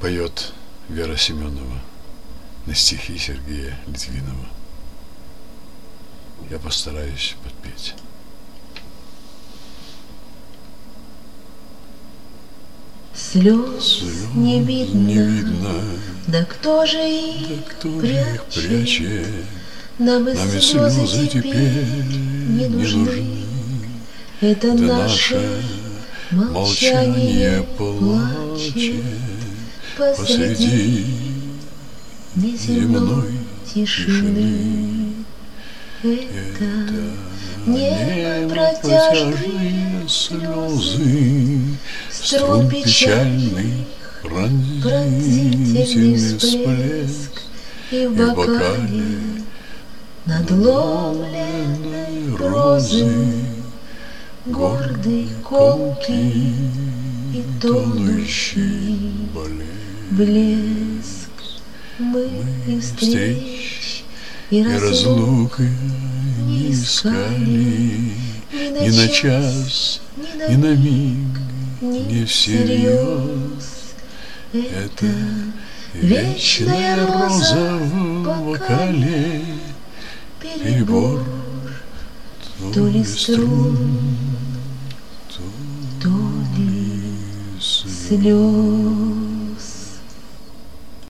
Поет Вера Семенова на стихи Сергея Литвинова. Я постараюсь подпеть. Слез не видно, да кто же их прячет? Нам и слезы теперь не нужны. Это наше молчание плачет посреди неземной тишины. Это не протяжные слезы, струн печальный, пронзительный всплеск, и в бокале надломленной розы гордый, колкий и тонущий блеск. Мы и встреч, и разлук не искали ни на час, ни на миг, не всерьез. Это вечная роза в бокале, перебор то ли струн, то ли слез.